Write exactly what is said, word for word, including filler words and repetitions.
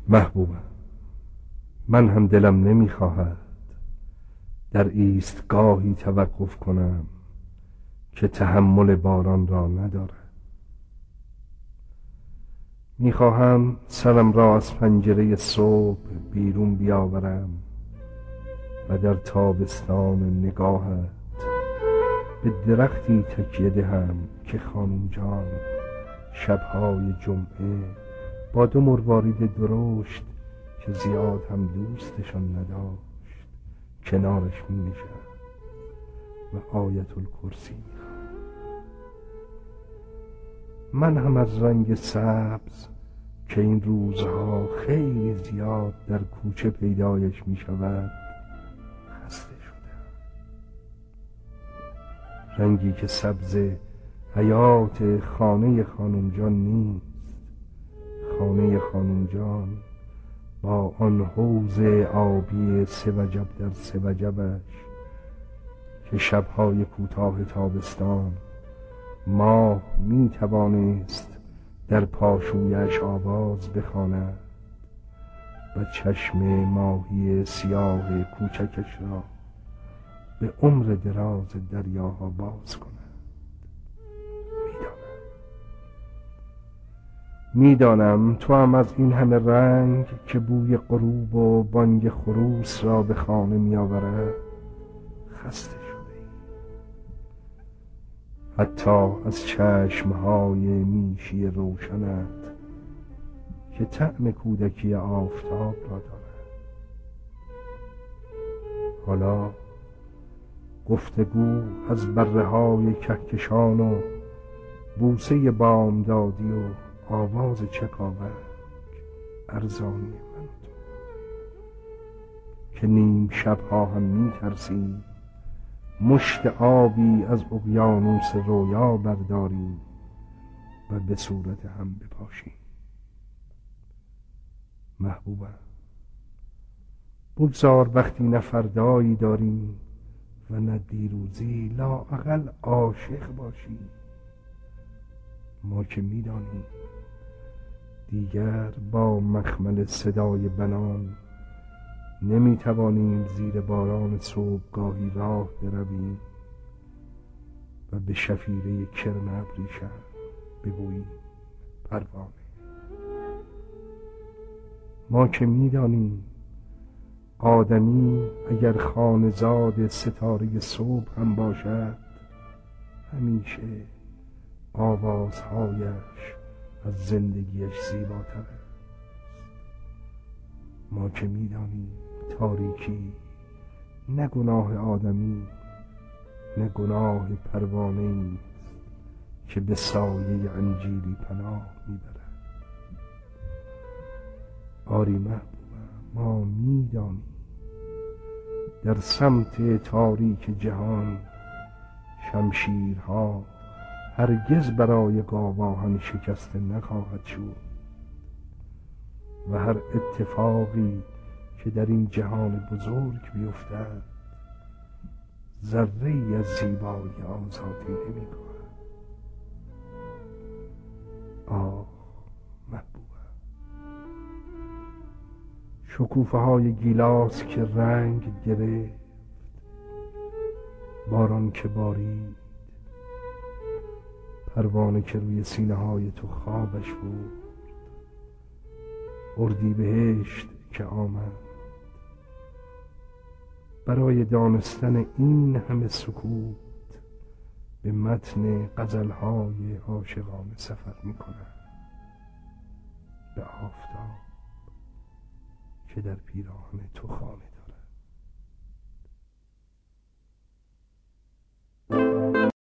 محبوبم، من هم دلم نمیخواهد در ایستگاهی توقف کنم که تحمل باران را ندارد. میخواهم سرم را از پنجره صبح بیرون بیاورم و در تابستان نگاهت به درختی تکیه دهم که خانم جان شبهای جمعه با دو مروارید درشت که زیاد هم دوستشان نداشت کنارش می نشست و آیت الکرسی می خواند. من هم از رنگ سبز که این روزها خیلی زیاد در کوچه پیدایش می شود خسته شدم. رنگی که سبز حیات خانه خانم جان نیست. خانه خانم جان با آن حوض آبی سه وجب در سه وجبش که شبهای کوتاه تابستان ماه می توانست در پاشویش آواز بخواند و چشم ماهی سیاه کوچکش را به عمر دراز دریاها باز کند. میدانم تو هم از این همه رنگ که بوی غروب و بانگ خروس را به خانه می آورد خسته شده ای. حتی از چشمهای میشی روشنت که طعم کودکی آفتاب را دارد. حالا گفتگو از بره های کهکشان و بوسه بامدادی و آواز چکاوک ارزانی من و تو که نیم شبها هم می ترسیم مشت آبی از اقیانوس رویا برداریم و به صورت هم بپاشیم. محبوبم، بگذار وقتی نه فردایی داریم و نه دیروزی لااقل عاشق باشیم. ما که می دانیم دیگر با مخمل صدای بنان نمی توانیم زیر باران صبحگاهی راه برویم و به شفیره کرم ابریشم بگوییم پروانه. ما که می دانیم آدمی اگر خانه‌زاد ستاره صبح هم باشد همیشه آوازهایش از زندگیش زیباتر است. ما که می‌دانیم تاریکی نه گناه آدمی نه گناه پروانه‌ای است که به سایه انجیلی پناه می‌برد. آری محبوبم، ما می‌دانیم در سمت تاریک جهان شمشیرها هرگز برای گاواهن شکسته نخواهد شد و هر اتفاقی که در این جهان بزرگ بیفتد ذره‌ای از زیبایی آزادی نمی کند. آه محبوبم، شکوفه های گیلاس که رنگ گرفت، باران که بارید، پروانه که روی سینه های تو خوابش بود، اردیبهشت که آمد. برای دانستن این همه سکوت به متن غزلهای عاشقانه سفر می کنم، به آفتاب که در پیراهن تو خانه دارد.